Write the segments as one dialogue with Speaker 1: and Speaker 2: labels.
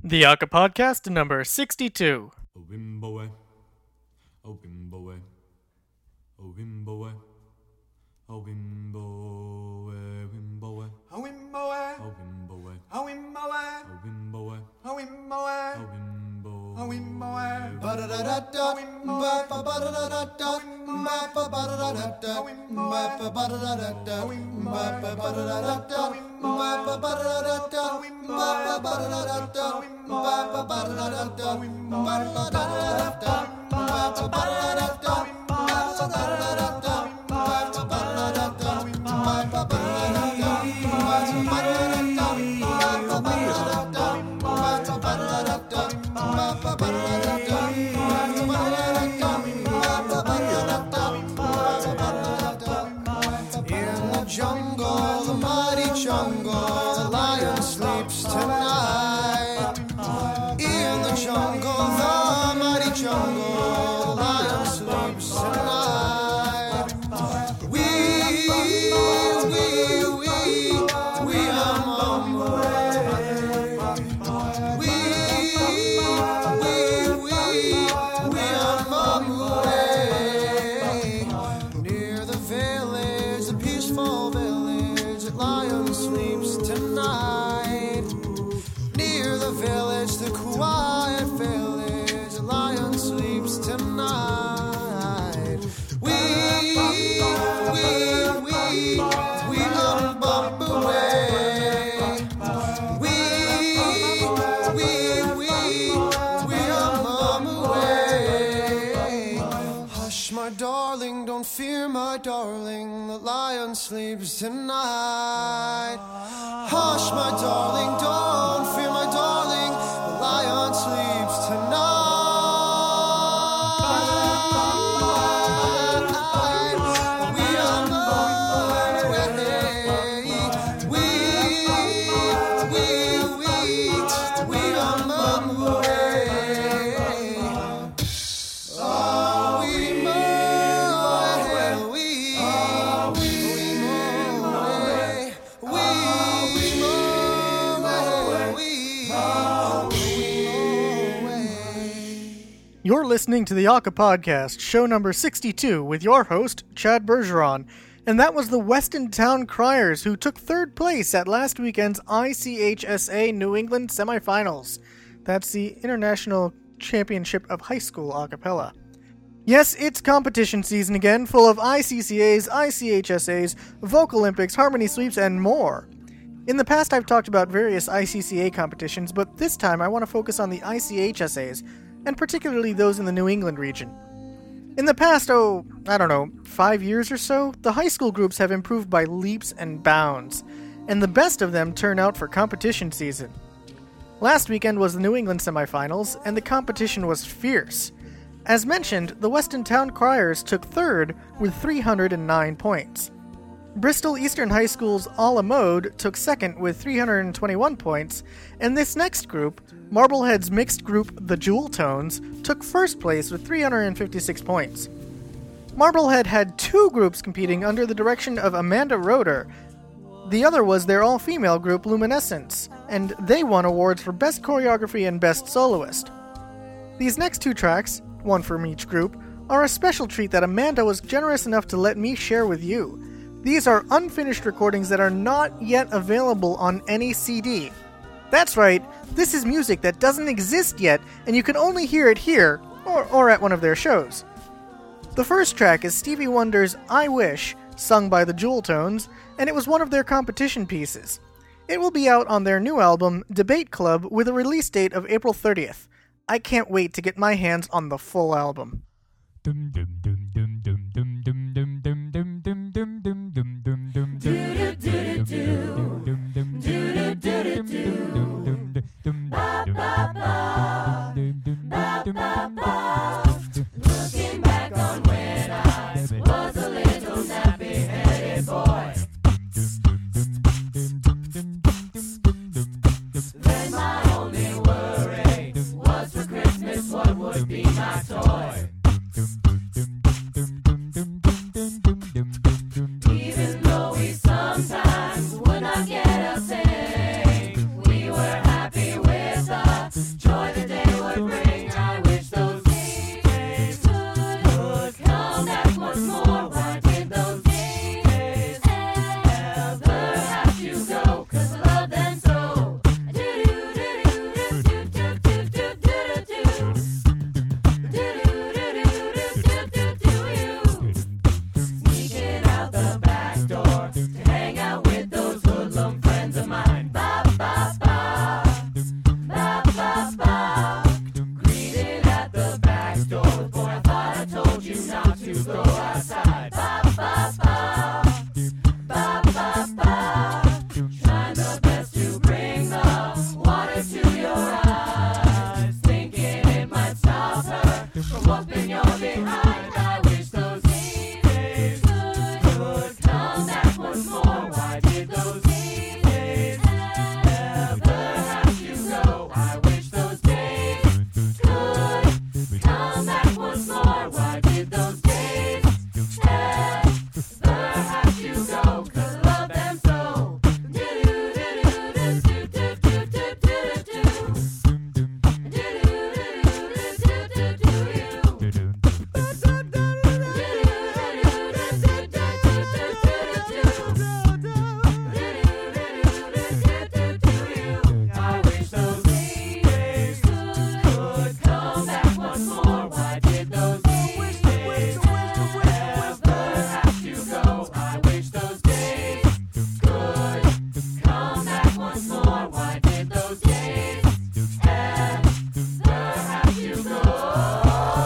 Speaker 1: The Aka Podcast, number 62.
Speaker 2: Sleeps tonight. Hush, my darling, don't fear, my darling. The lion sleeps tonight. We are
Speaker 1: You're listening to the Aka Podcast, show number 62, with your host, Chad Bergeron. And that was the Weston Town Criers, who took third place at last weekend's ICHSA New England semifinals. That's the International Championship of High School a cappella. Yes, it's competition season again, full of ICCAs, ICHSAs, Vocal Olympics, Harmony Sweeps, and more. In the past, I've talked about various ICCA competitions, but this time I want to focus on the ICHSAs, and particularly those in the New England region. In the past, 5 years or so, the high school groups have improved by leaps and bounds, and the best of them turn out for competition season. Last weekend was the New England semifinals, and the competition was fierce. As mentioned, the Weston Town Criers took third with 309 points. Bristol Eastern High School's A La Mode took second with 321 points, and this next group, Marblehead's mixed group The Jewel Tones, took first place with 356 points. Marblehead had two groups competing under the direction of Amanda Roeder. The other was their all-female group Luminescence, and they won awards for Best Choreography and Best Soloist. These next two tracks, one from each group, are a special treat that Amanda was generous enough to let me share with you. These are unfinished recordings that are not yet available on any CD. That's right, this is music that doesn't exist yet, and you can only hear it here, or at one of their shows. The first track is Stevie Wonder's I Wish, sung by the Jewel Tones, and it was one of their competition pieces. It will be out on their new album, Debate Club, with a release date of April 30th. I can't wait to get my hands on the full album.
Speaker 3: Looking back on when I was a little nappy-headed boy, then my only worry was for Christmas what would be my toy. Even though we sometimes would not get a thing, we were happy with the I wish those days could come back once more. Why did those days ever have to go? 'Cause I love them so. I wish those days could come back once more. Why did those days ever have to go? I wish those days could come back once more. Why did those days ever have to go?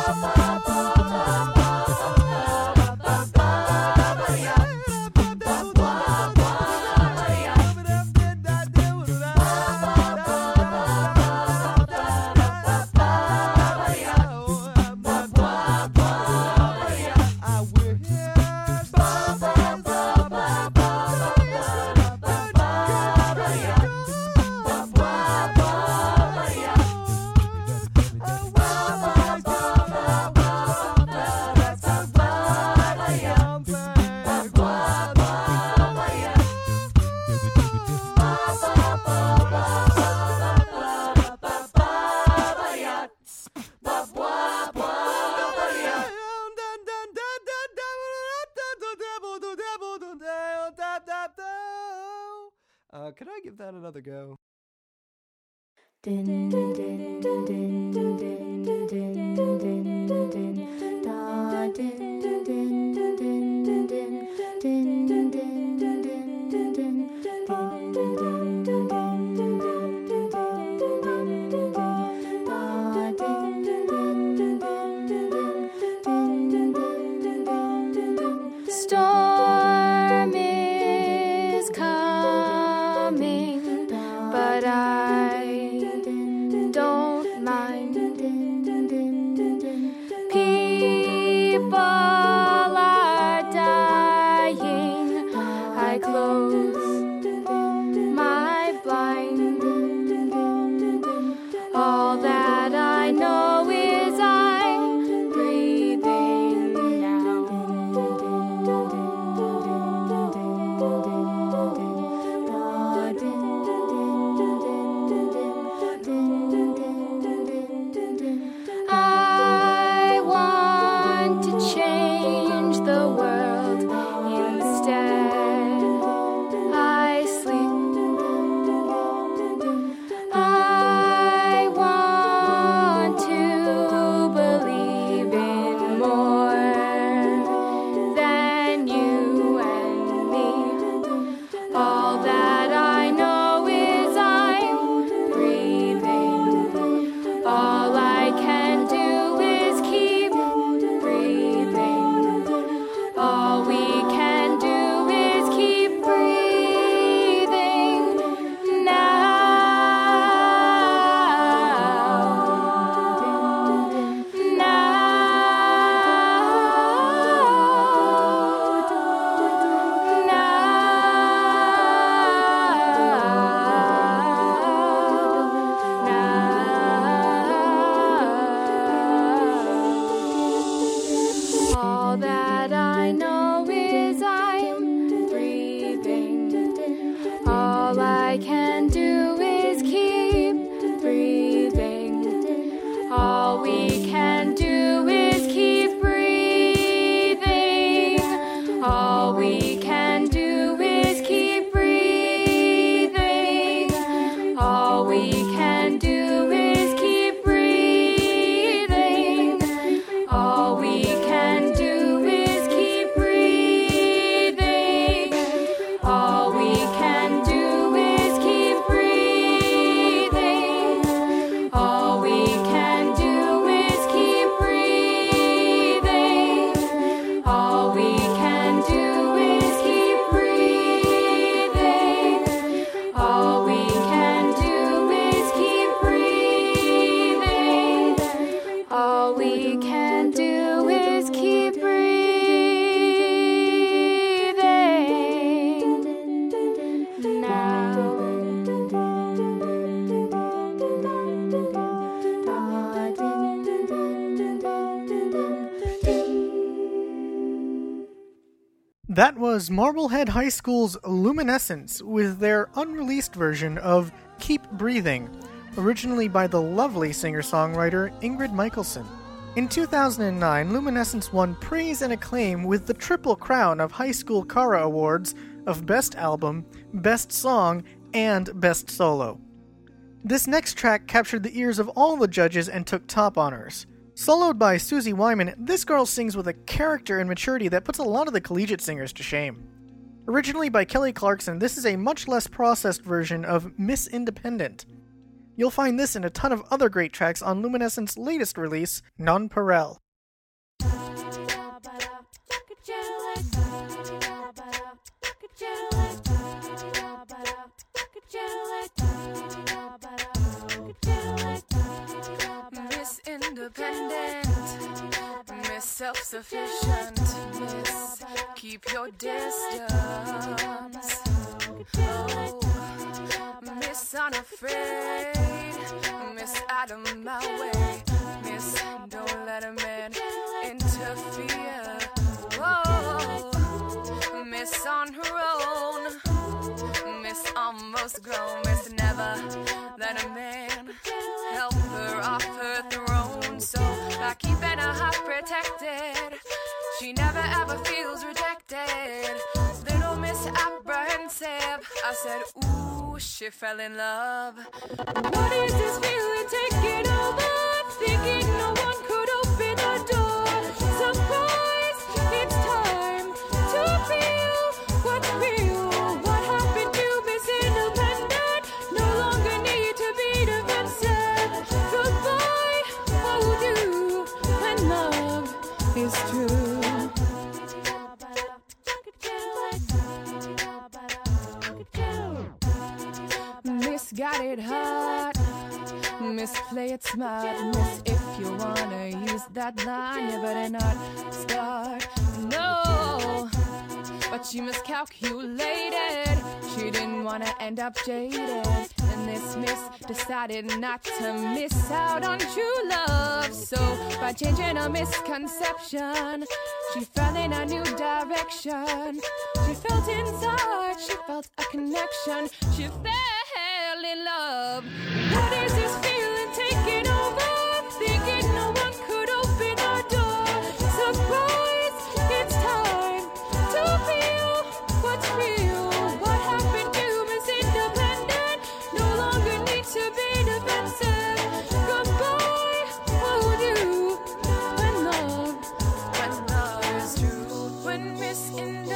Speaker 4: Could I give that another go?
Speaker 5: Storm is coming, but I don't mind. People are dying. I close my blind. All that I know is I'm breathing now. I want to change the world. Instead, I sleep. I want to believe in more than you and me. All that I know is I'm breathing. All I can do is keep breathing. All we can do is keep breathing All that I know is I'm breathing. All I can do is keep breathing. All we can do is keep breathing. All we can do is keep breathing. All we can do is keep breathing. All we can do is keep breathing. All we can do is keep breathing. All we can do is keep breathing. All we can do is keep breathing. All we can do is keep
Speaker 1: That was Marblehead High School's Luminescence with their unreleased version of Keep Breathing, originally by the lovely singer-songwriter Ingrid Michaelson. In 2009, Luminescence won praise and acclaim with the Triple Crown of High School Kara Awards of Best Album, Best Song, and Best Solo. This next track captured the ears of all the judges and took top honors. Soloed by Susie Wyman, this girl sings with a character and maturity that puts a lot of the collegiate singers to shame. Originally by Kelly Clarkson, this is a much less processed version of Miss Independent. You'll find this and a ton of other great tracks on Luminescence's latest release, Nonpareil.
Speaker 6: Miss Independent, Miss Self-Sufficient, Miss Keep Your Distance, oh, Miss Unafraid, Miss Out of My Way, Miss Don't Let a Man Interfere, whoa, Miss On Her Own, Miss Almost Grown, Miss Never Let a Man help her off her throne. So by keeping her heart protected, she never ever feels rejected. Little Miss Apprehensive, I said, ooh, she fell in love. What is this feeling taking over? Thinking no one could open the door. Surprise, it's time to feel what's real. What happened to Miss Independent? No longer need to be defensive. Goodbye, oh do, when love is true. Miss got it hot, Miss play it smart, Miss if you wanna use that line, you better not start, no. But she miscalculated, she didn't wanna end up jaded, and this miss decided not to miss out on true love. So by changing her misconception, she fell in a new direction. She felt inside, she felt a connection, she fell in love. What is this feeling taking over? Thinking no one could open the door. Surprise, it's time to feel what's real. What happened to Miss Independent? No longer need to be defensive. Goodbye, oh do, when love is true. When Miss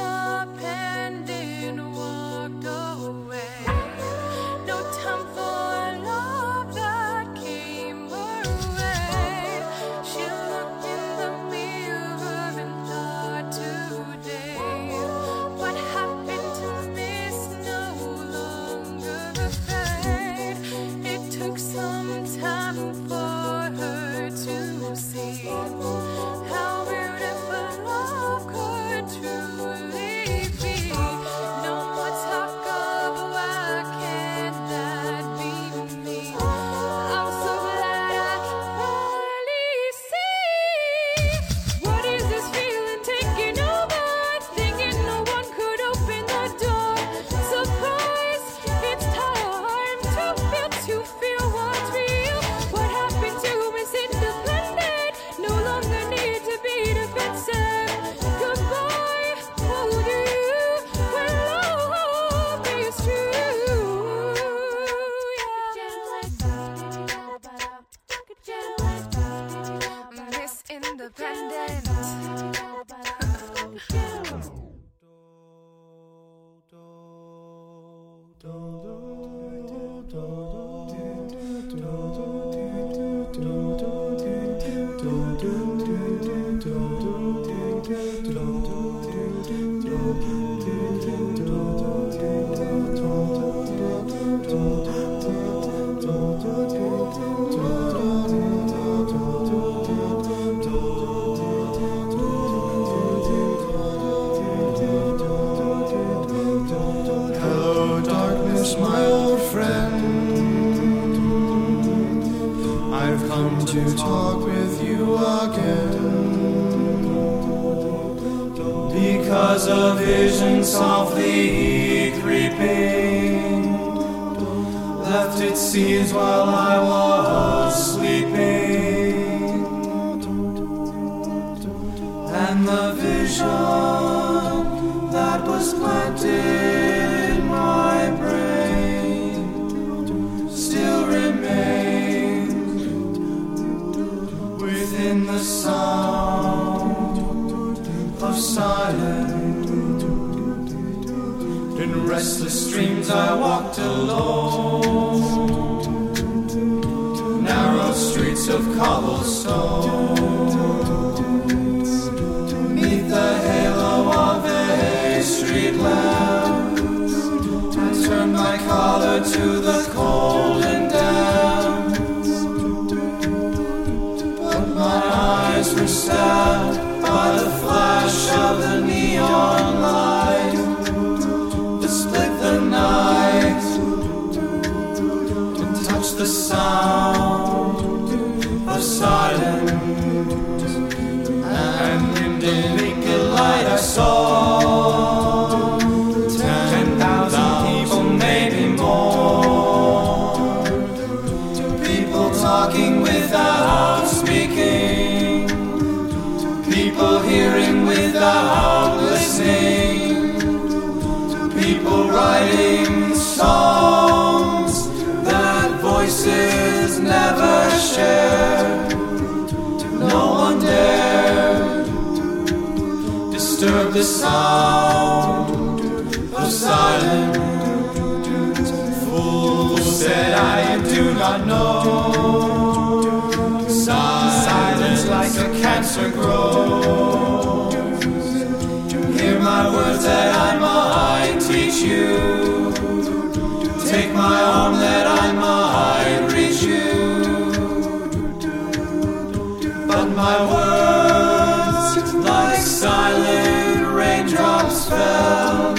Speaker 6: Independent walked away, no time for love that came her way. She looked in the mirror and thought today, what happened to Miss no longer afraid. It took some time for her to see how beautiful love could truly be. No more talk of why can't that be me. I'm so glad I finally see. What is this feeling taking over? Thinking no one could open the door. Surprise, it's time to feel what's real. What happened to Miss Independent? No longer need to be defensive. Goodbye, oh do, when love is true. Miss Independent.
Speaker 2: Hello, darkness, my old friend. I've come to talk with you again. because a vision softly creeping left its seeds while I was sleeping, and the vision that was planted in my brain still remains within the sound of silence. In restless dreams I walked alone, narrow streets of cobblestone, neath the halo of a street lamp. I turned my collar to the cold and damp, but my eyes were stabbed by the flash of the neon light that split the night and touched the sound of silence. And in the naked light I saw 10,000 people, maybe more, people talking without speaking, people hearing without listening, people writing songs that voices never share. No one dared disturb the sound of silence. Fools said I do not know. Silence like a cancer grows. Hear my words that I might teach you. Take my arm that I might reach you. But my words, like silent raindrops, fell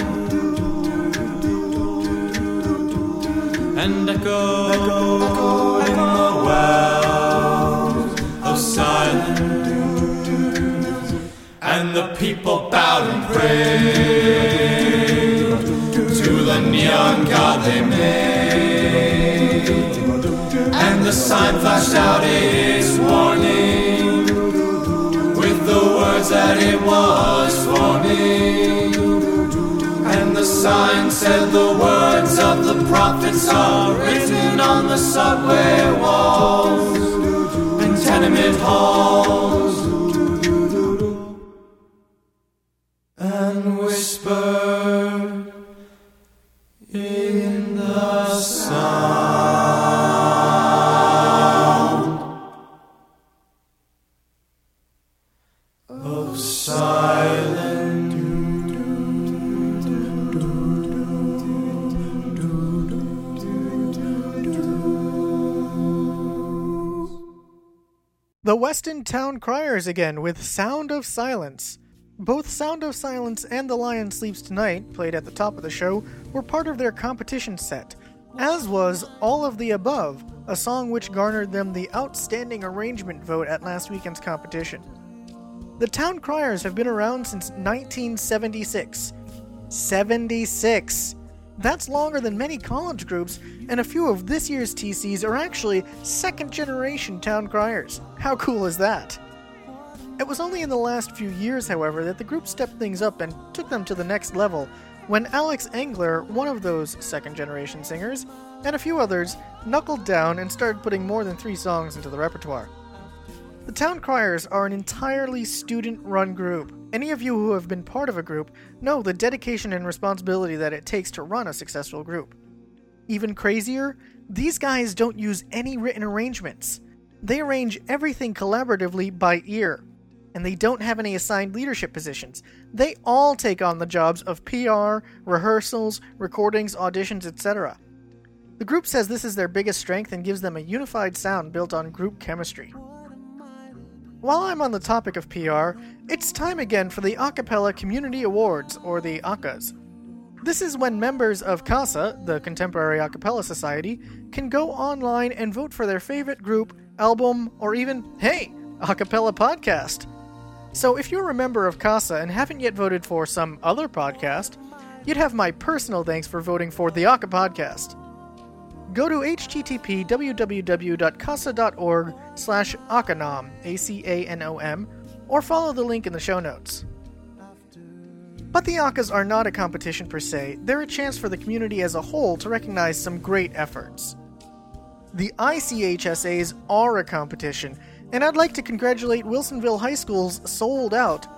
Speaker 2: and echoed in the wells of silence. And the people bowed and prayed to the neon god they made, and the sign flashed out its warning with the words that it was forming. And the sign said the words of the prophets are written on the subway walls and tenement halls, and whispered in the sound of silence.
Speaker 1: The Weston Town Criers again with Sound of Silence. Both Sound of Silence and The Lion Sleeps Tonight, played at the top of the show, were part of their competition set, as was All of the Above, a song which garnered them the Outstanding Arrangement vote at last weekend's competition. The Town Criers have been around since 1976. 76! That's longer than many college groups, and a few of this year's TCs are actually second-generation Town Criers. How cool is that? It was only in the last few years, however, that the group stepped things up and took them to the next level, when Alex Engler, one of those second-generation singers, and a few others, knuckled down and started putting more than 3 songs into the repertoire. The Town Criers are an entirely student-run group. Any of you who have been part of a group know the dedication and responsibility that it takes to run a successful group. Even crazier, these guys don't use any written arrangements. They arrange everything collaboratively by ear, and they don't have any assigned leadership positions. They all take on the jobs of PR, rehearsals, recordings, auditions, etc. The group says this is their biggest strength and gives them a unified sound built on group chemistry. While I'm on the topic of PR, it's time again for the Acapella Community Awards, or the ACAs. This is when members of CASA, the Contemporary Acapella Society, can go online and vote for their favorite group, album, or even, hey, acapella podcast. So if you're a member of CASA and haven't yet voted for some other podcast, you'd have my personal thanks for voting for the Aka Podcast. Go to http://www.casa.org/akanom, ACANOM, or follow the link in the show notes. But the Akas are not a competition per se, they're a chance for the community as a whole to recognize some great efforts. The ICHSAs are a competition, and I'd like to congratulate Wilsonville High School's Souled Out,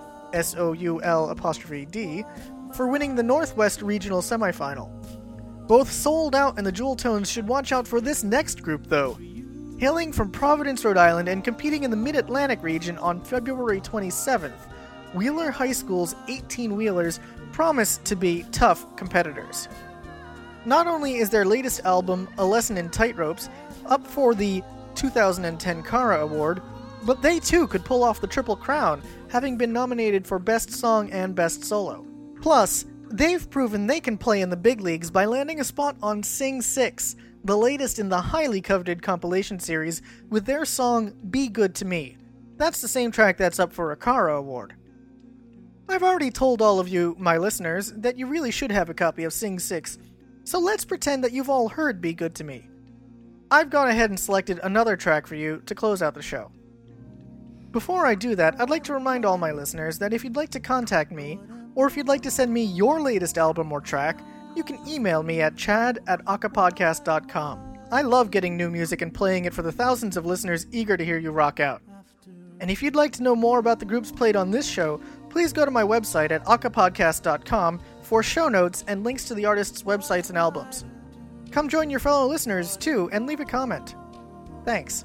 Speaker 1: SOUL''D, for winning the Northwest Regional Semifinal. Both Souled Out and the Jewel Tones should watch out for this next group, though. Hailing from Providence, Rhode Island, and competing in the Mid-Atlantic region on February 27th, Wheeler High School's 18-wheelers promise to be tough competitors. Not only is their latest album, A Lesson in Tightropes, up for the 2010 Cara Award, but they too could pull off the Triple Crown, having been nominated for Best Song and Best Solo. Plus, they've proven they can play in the big leagues by landing a spot on Sing 6, the latest in the highly coveted compilation series, with their song Be Good to Me. That's the same track that's up for a Cara Award. I've already told all of you, my listeners, that you really should have a copy of Sing 6, so let's pretend that you've all heard Be Good to Me. I've gone ahead and selected another track for you to close out the show. Before I do that, I'd like to remind all my listeners that if you'd like to contact me, or if you'd like to send me your latest album or track, you can email me at chad@akapodcast.com. I love getting new music and playing it for the thousands of listeners eager to hear you rock out. And if you'd like to know more about the groups played on this show, please go to my website at akapodcast.com for show notes and links to the artists' websites and albums. Come join your fellow listeners, too, and leave a comment. Thanks.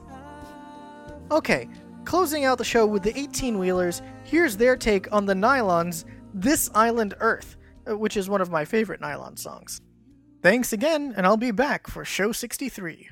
Speaker 1: Okay, closing out the show with the 18-wheelers, here's their take on the Nylons' This Island Earth, which is one of my favorite Nylon songs. Thanks again, and I'll be back for show 63.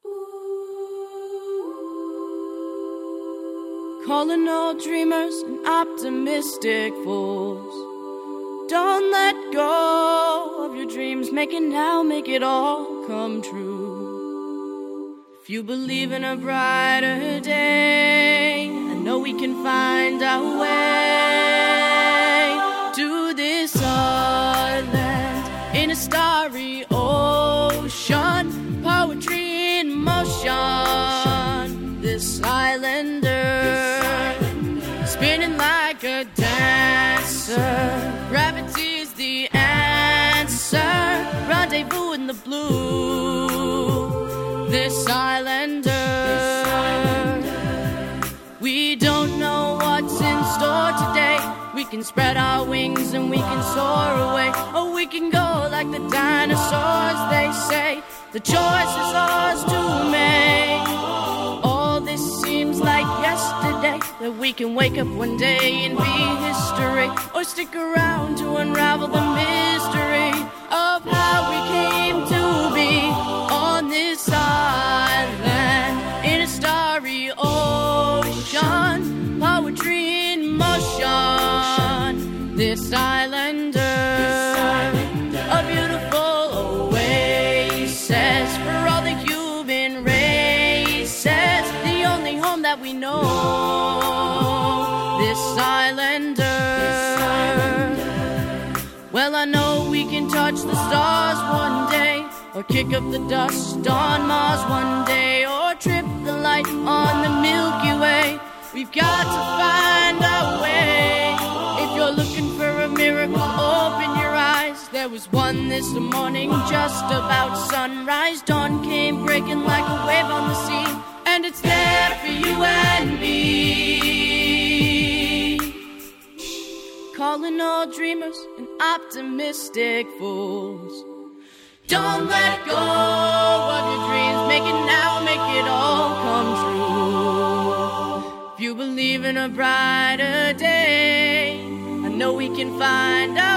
Speaker 7: Calling all dreamers and optimistic fools. Don't let go of your dreams. Make it now, make it all come true. If you believe in a brighter day, I know we can find our way to this island in a starry ocean. Poetry in motion. This islander spinning like a dancer. Gravity's the answer. Rendezvous in the blue. This islander. We don't know what's in store today. We can spread our wings and we can soar away. Or we can go like the dinosaurs, they say. The choice is ours to make. All this seems like yesterday. That we can wake up one day and be history. Or stick around to unravel the mystery of how we came to be on this island in a starry ocean. Poetry in motion. This islander, a beautiful oasis for all the human races. The only home that we know. This islander. Well, I know we can touch the stars one day, or kick up the dust on Mars one day, or trip the light on the Milky Way. We've got to find our way. If you're looking for a miracle, open your eyes. There was one this morning just about sunrise. Dawn came breaking like a wave on the sea, and it's there for you and me. Calling all dreamers and optimistic fools. Don't let go of your dreams. Make it now, make it all come true. If you believe in a brighter day, I know we can find out.